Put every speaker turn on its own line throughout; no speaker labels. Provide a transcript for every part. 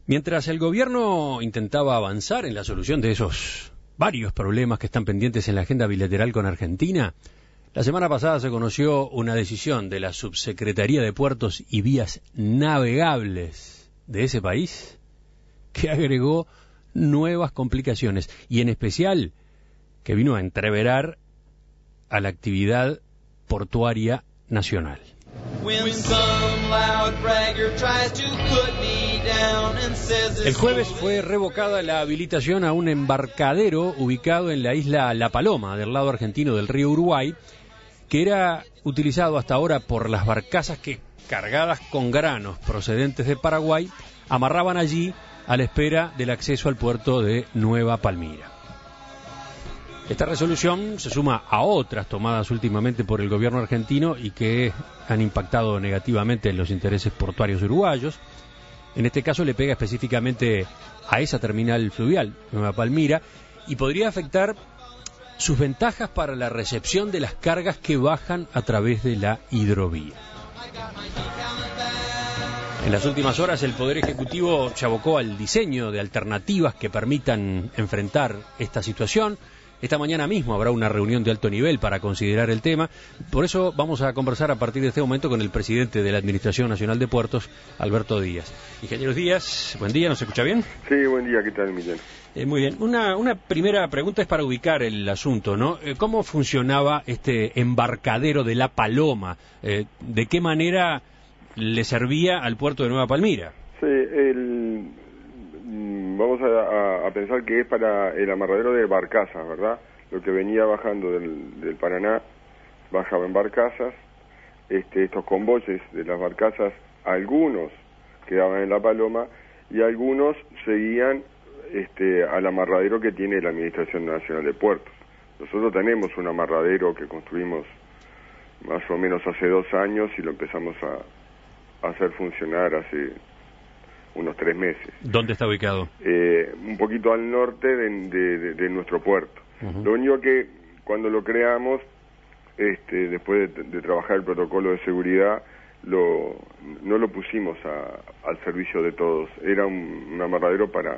Mientras el gobierno intentaba avanzar en la solución de esos varios problemas que están pendientes en la agenda bilateral con Argentina, la semana pasada se conoció una decisión de la Subsecretaría de Puertos y Vías Navegables de ese país que agregó nuevas complicaciones y en especial que vino a entreverar a la actividad portuaria nacional. El jueves fue revocada la habilitación a un embarcadero ubicado en la isla La Paloma, del lado argentino del río Uruguay, que era utilizado hasta ahora por las barcazas que, cargadas con granos procedentes de Paraguay, amarraban allí a la espera del acceso al puerto de Nueva Palmira. Esta resolución se suma a otras tomadas últimamente por el gobierno argentino y que han impactado negativamente en los intereses portuarios uruguayos. En este caso le pega específicamente a esa terminal fluvial, Nueva Palmira, y podría afectar sus ventajas para la recepción de las cargas que bajan a través de la hidrovía. En las últimas horas el Poder Ejecutivo se abocó al diseño de alternativas que permitan enfrentar esta situación. Esta mañana mismo habrá una reunión de alto nivel para considerar el tema. Por eso vamos a conversar a partir de este momento con el presidente de la Administración Nacional de Puertos, Alberto Díaz. Ingeniero Díaz, buen día, ¿nos escucha bien?
Sí, buen día, ¿qué tal, Miguel?
Muy bien. Una primera pregunta es para ubicar el asunto, ¿no? ¿Cómo funcionaba este embarcadero de La Paloma? ¿De qué manera le servía al puerto de Nueva Palmira?
Sí, vamos a pensar que es para el amarradero de barcazas, ¿verdad? Lo que venía bajando del Paraná, bajaba en barcazas. Estos convoyes de las barcazas, algunos quedaban en La Paloma y algunos seguían al amarradero que tiene la Administración Nacional de Puertos. Nosotros tenemos un amarradero que construimos más o menos hace 2 años y lo empezamos a hacer funcionar hace unos 3 meses.
¿Dónde está ubicado?
Un poquito al norte de nuestro puerto. Uh-huh. Lo único que cuando lo creamos, después de trabajar el protocolo de seguridad, no lo pusimos al servicio de todos. Era un amarradero para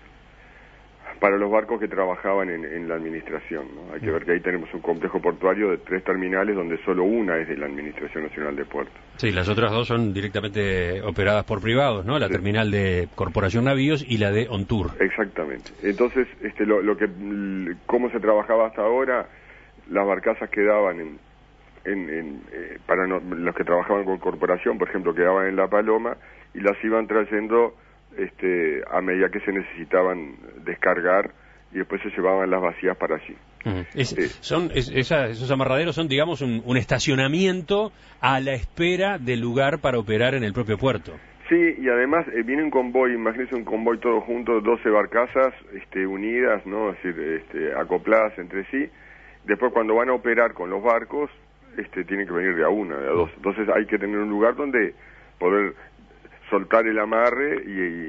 los barcos que trabajaban en la administración, ¿no? Hay que ver que ahí tenemos un complejo portuario de 3 terminales donde solo una es de la Administración Nacional de Puertos. Sí,
las otras 2 son directamente operadas por privados, ¿no? La sí. Terminal de Corporación Navíos y la de Ontour.
Exactamente. Entonces, cómo se trabajaba hasta ahora, las barcazas quedaban para los que trabajaban con Corporación, por ejemplo, quedaban en La Paloma y las iban trayendo a medida que se necesitaban descargar y después se llevaban las vacías para allí.
Uh-huh. Esos amarraderos son, digamos, un estacionamiento a la espera del lugar para operar en el propio puerto.
Sí, y además viene un convoy, imagínense un convoy todo junto, 12 barcazas unidas, ¿no? Es decir, acopladas entre sí. Después cuando van a operar con los barcos, tienen que venir de a una, de a dos. Entonces hay que tener un lugar donde poder soltar el amarre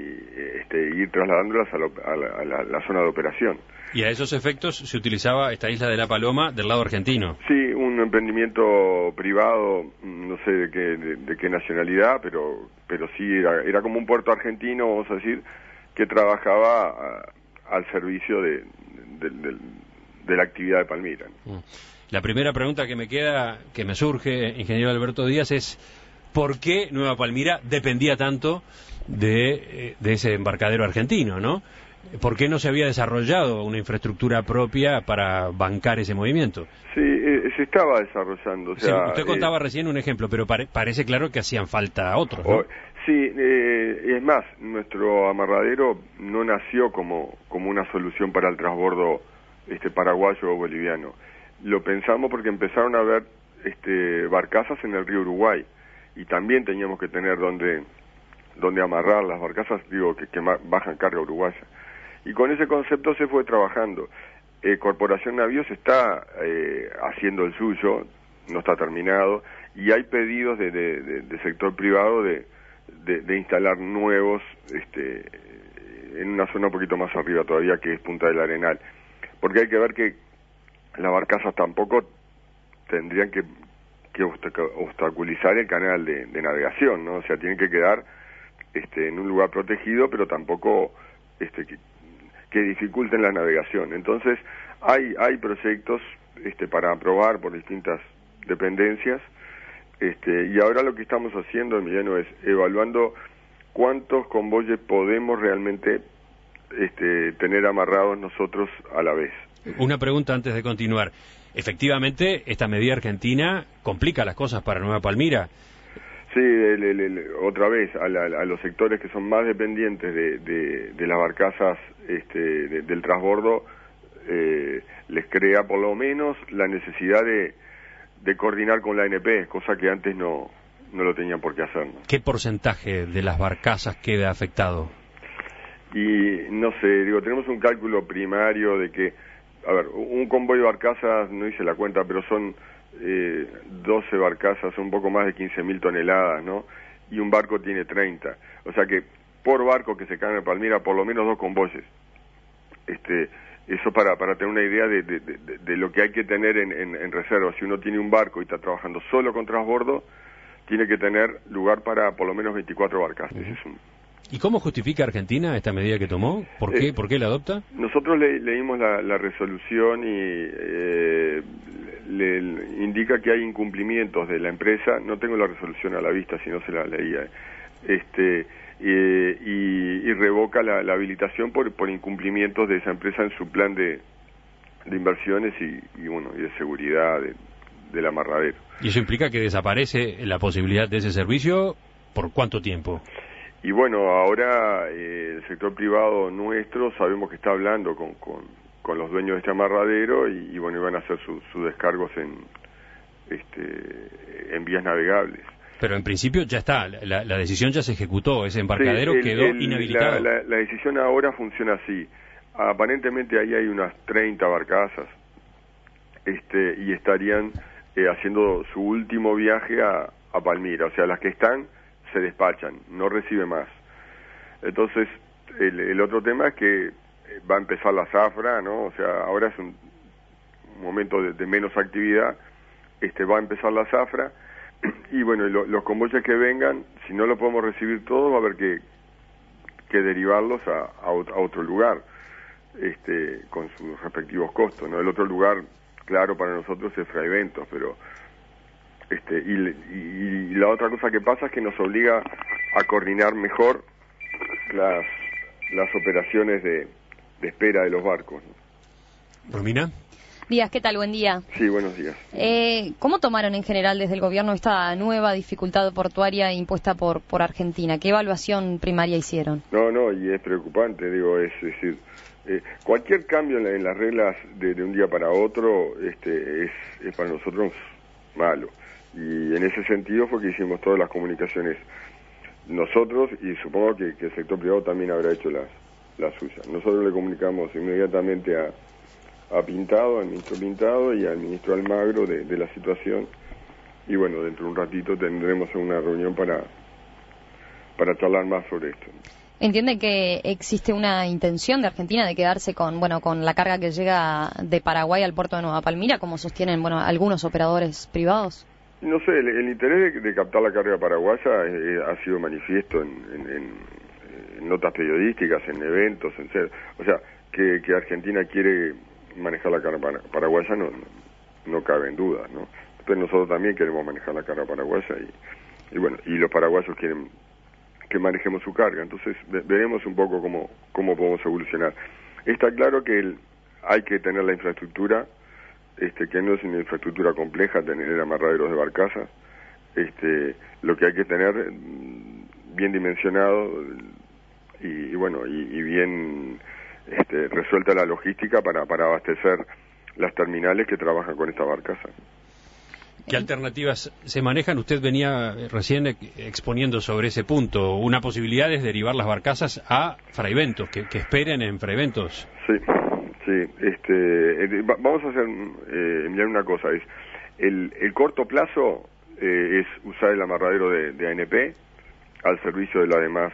y ir trasladándolas a la zona de operación.
Y a esos efectos se utilizaba esta isla de La Paloma del lado argentino.
Sí, un emprendimiento privado, no sé de qué nacionalidad, pero sí era como un puerto argentino, vamos a decir, que trabajaba al servicio de la actividad de Palmira.
La primera pregunta que me surge, ingeniero Alberto Díaz, es ¿por qué Nueva Palmira dependía tanto de ese embarcadero argentino, ¿no? ¿Por qué no se había desarrollado una infraestructura propia para bancar ese movimiento?
Sí, se estaba desarrollando. O sea,
sí, usted contaba recién un ejemplo, pero parece claro que hacían falta otros, ¿no?
Sí, es más, nuestro amarradero no nació como una solución para el transbordo paraguayo o boliviano. Lo pensamos porque empezaron a haber barcazas en el río Uruguay y también teníamos que tener donde amarrar las barcazas, que bajan carga uruguaya. Y con ese concepto se fue trabajando. Corporación Navíos está haciendo el suyo, no está terminado, y hay pedidos de sector privado de instalar nuevos en una zona un poquito más arriba todavía, que es Punta del Arenal. Porque hay que ver que las barcazas tampoco tendrían que obstaculizar el canal de navegación, ¿no? O sea, tienen que quedar en un lugar protegido, pero tampoco que dificulten la navegación. Entonces, hay proyectos para aprobar por distintas dependencias, y ahora lo que estamos haciendo, Emiliano, es evaluando cuántos convoyes podemos realmente tener amarrados nosotros a la vez.
Una pregunta antes de continuar. Efectivamente, esta medida argentina complica las cosas para Nueva Palmira.
Sí, otra vez, a los sectores que son más dependientes de las barcazas del transbordo, les crea por lo menos la necesidad de coordinar con la ANP, cosa que antes no lo tenían por qué hacer, ¿no?
¿Qué porcentaje de las barcazas queda afectado?
Y no sé, tenemos un cálculo primario de que, a ver, un convoy de barcazas, no hice la cuenta, pero son 12 barcazas, un poco más de 15.000 toneladas, ¿no? Y un barco tiene 30. O sea que por barco que se cae en Palmira, por lo menos 2 convoyes. Eso para tener una idea de lo que hay que tener en reserva. Si uno tiene un barco y está trabajando solo con transbordo, tiene que tener lugar para por lo menos 24 barcazas.
¿Y cómo justifica Argentina esta medida que tomó? ¿Por qué la adopta?
Nosotros leímos la resolución y le indica que hay incumplimientos de la empresa. No tengo la resolución a la vista, si no se la leía. Y revoca la habilitación por incumplimientos de esa empresa en su plan de inversiones y de seguridad del amarradero.
¿Y eso implica que desaparece la posibilidad de ese servicio? ¿Por cuánto tiempo?
Y bueno, ahora el sector privado nuestro sabemos que está hablando con los dueños de este amarradero y van a hacer sus descargos en vías navegables.
Pero en principio ya está, la decisión ya se ejecutó, ese embarcadero quedó inhabilitado.
La decisión ahora funciona así. Aparentemente ahí hay unas 30 barcazas y estarían haciendo su último viaje a Palmira. O sea, las que están se despachan, no recibe más. Entonces, el otro tema es que va a empezar la zafra, ¿no? O sea, ahora es un momento de menos actividad, va a empezar la zafra, y bueno, los convoyes que vengan, si no lo podemos recibir todos, va a haber que derivarlos a otro lugar, con sus respectivos costos, ¿no? El otro lugar, claro, para nosotros es Fraiventos, pero y la otra cosa que pasa es que nos obliga a coordinar mejor las operaciones de espera de los barcos, ¿no?
¿Romina?
Díaz, ¿qué tal? Buen día.
Sí, buenos días.
¿Cómo tomaron en general desde el gobierno esta nueva dificultad portuaria impuesta por Argentina? ¿Qué evaluación primaria hicieron?
No, y es preocupante, es decir, cualquier cambio en las reglas de un día para otro es para nosotros malo. Y en ese sentido fue que hicimos todas las comunicaciones nosotros, y supongo que el sector privado también habrá hecho las suyas. Nosotros le comunicamos inmediatamente a Pintado, al ministro Pintado y al ministro Almagro de la situación, y bueno, dentro de un ratito tendremos una reunión para charlar más sobre esto.
¿Entiende que existe una intención de Argentina de quedarse con la carga que llega de Paraguay al puerto de Nueva Palmira, como sostienen algunos operadores privados?
No sé, el interés de captar la carga paraguaya ha sido manifiesto en notas periodísticas, en eventos, o sea, que Argentina quiere manejar la carga paraguaya no cabe en duda, ¿no? Pero nosotros también queremos manejar la carga paraguaya y bueno, y los paraguayos quieren que manejemos su carga. Entonces veremos un poco cómo podemos evolucionar. Está claro que hay que tener la infraestructura, que no es una infraestructura compleja tener amarraderos de barcazas, lo que hay que tener bien dimensionado y bueno, y bien resuelta la logística para abastecer las terminales que trabajan con esta barcaza.
¿Qué alternativas se manejan? Usted venía recién exponiendo sobre ese punto. Una posibilidad es derivar las barcazas a Fraiventos, que esperen en Fraiventos.
Sí. Vamos a hacer, mirar una cosa, el corto plazo es usar el amarradero de ANP al servicio de la demás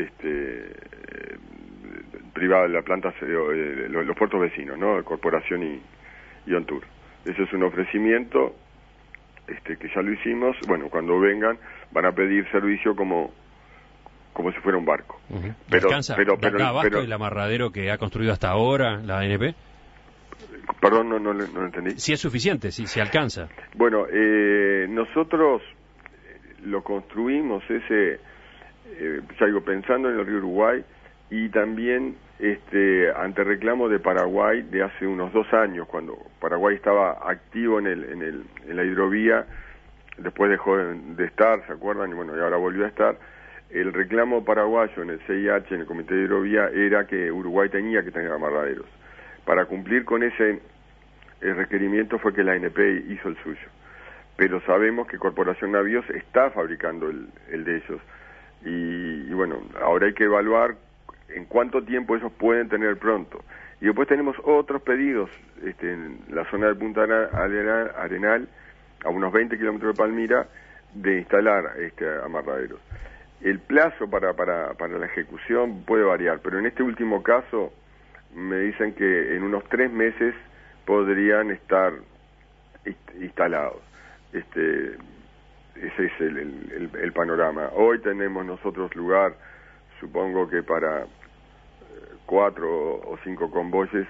privada de la planta, los puertos vecinos, ¿no? Corporación y Ontour. Ese es un ofrecimiento que ya lo hicimos. Bueno, cuando vengan van a pedir servicio como como si fuera un barco.
Pero ¿da abasto el amarradero que ha construido hasta ahora la ANP?
Perdón, no entendí.
Si es suficiente, si alcanza.
Bueno, nosotros lo construimos ya digo, pensando en el río Uruguay y también ante reclamo de Paraguay de hace unos 2 años, cuando Paraguay estaba activo en la hidrovía, después dejó de estar, ¿se acuerdan? Y bueno, y ahora volvió a estar. El reclamo paraguayo en el CIH, en el Comité de Hidrovía, era que Uruguay tenía que tener amarraderos. Para cumplir con ese requerimiento fue que la ANP hizo el suyo. Pero sabemos que Corporación Navíos está fabricando el de ellos. Y bueno, ahora hay que evaluar en cuánto tiempo ellos pueden tener pronto. Y después tenemos otros pedidos en la zona de Punta Arenal, a unos 20 kilómetros de Palmira, de instalar amarraderos. El plazo para la ejecución puede variar, pero en este último caso me dicen que en unos 3 meses podrían estar instalados. Ese es el panorama. Hoy tenemos nosotros lugar, supongo que para 4 o 5 convoyes,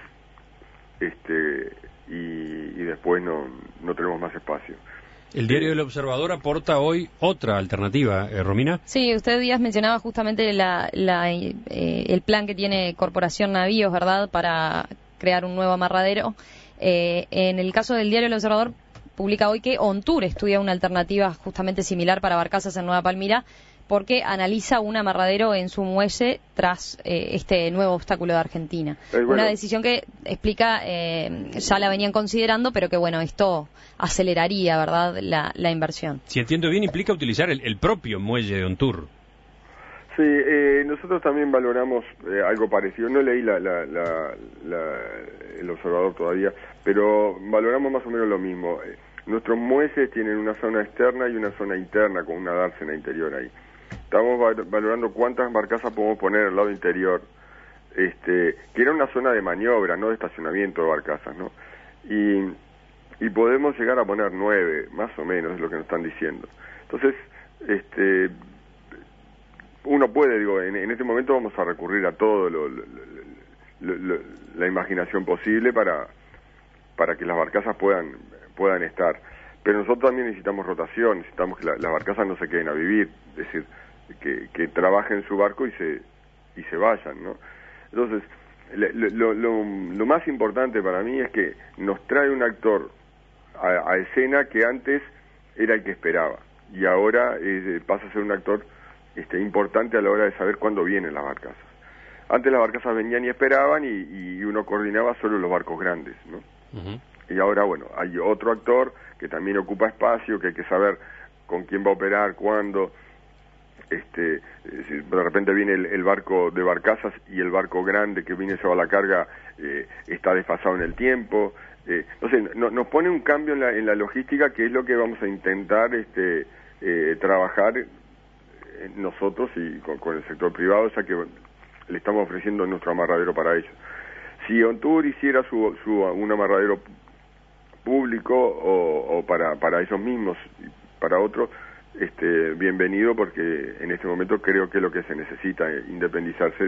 y después no tenemos más espacio.
El diario El Observador aporta hoy otra alternativa, Romina.
Sí, usted, Díaz, mencionaba justamente el plan que tiene Corporación Navíos, ¿verdad?, para crear un nuevo amarradero. En el caso del diario El Observador, publica hoy que Ontour estudia una alternativa justamente similar para barcazas en Nueva Palmira, porque analiza un amarradero en su muelle tras este nuevo obstáculo de Argentina. Bueno, una decisión que explica ya la venían considerando, pero que bueno, esto aceleraría, ¿verdad?, la inversión.
Si entiendo bien, implica utilizar el propio muelle de Ontour.
Sí, nosotros también valoramos algo parecido. No leí el Observador todavía, pero valoramos más o menos lo mismo. Nuestros muelles tienen una zona externa y una zona interna con una dársena interior ahí. Estamos valorando cuántas barcazas podemos poner al lado interior, que era una zona de maniobra, no de estacionamiento de barcazas, ¿no? Y podemos llegar a poner 9, más o menos, es lo que nos están diciendo. Entonces, uno puede, digo, en este momento vamos a recurrir a todo la imaginación posible para que las barcazas puedan estar. Pero nosotros también necesitamos rotación, necesitamos que las barcazas no se queden a vivir, es decir, que trabajen su barco y se vayan, ¿no? Entonces, lo más importante para mí es que nos trae un actor a escena que antes era el que esperaba, y ahora pasa a ser un actor importante a la hora de saber cuándo vienen las barcazas. Antes las barcazas venían y esperaban y uno coordinaba solo los barcos grandes, ¿no? Uh-huh. Y ahora, bueno, hay otro actor que también ocupa espacio, que hay que saber con quién va a operar, cuándo. De repente viene el barco de barcazas y el barco grande que viene a llevar la carga está desfasado en el tiempo. Entonces, nos pone un cambio en la logística, que es lo que vamos a intentar trabajar nosotros y con el sector privado, ya que le estamos ofreciendo nuestro amarradero para ellos. Si Ontour hiciera un amarradero público o para ellos mismos y para otros, bienvenido, porque en este momento creo que es lo que se necesita, independizarse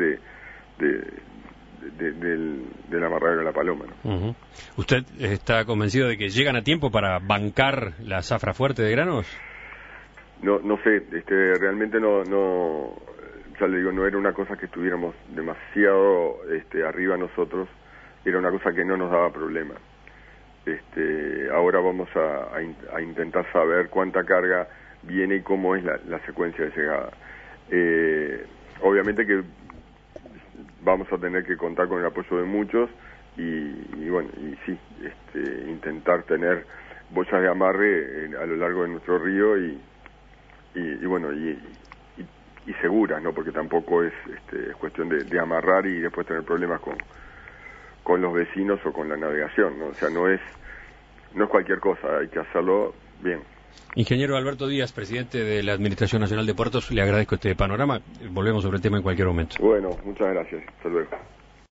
del amarradero de La Paloma, ¿no?
Uh-huh. ¿Usted está convencido de que llegan a tiempo para bancar la zafra fuerte de granos?
No sé, realmente no, ya le digo, no era una cosa que estuviéramos demasiado arriba nosotros, era una cosa que no nos daba problema. Ahora vamos a intentar saber cuánta carga viene y cómo es la secuencia de llegada. Obviamente que vamos a tener que contar con el apoyo de muchos y bueno, y sí, intentar tener boyas de amarre a lo largo de nuestro río y bueno, y seguras, ¿no? Porque tampoco es cuestión de amarrar y después tener problemas con los vecinos o con la navegación, ¿no? O sea, no es cualquier cosa, hay que hacerlo bien.
Ingeniero Alberto Díaz, presidente de la Administración Nacional de Puertos, le agradezco este panorama. Volvemos sobre el tema en cualquier momento.
Bueno, muchas gracias. Hasta luego.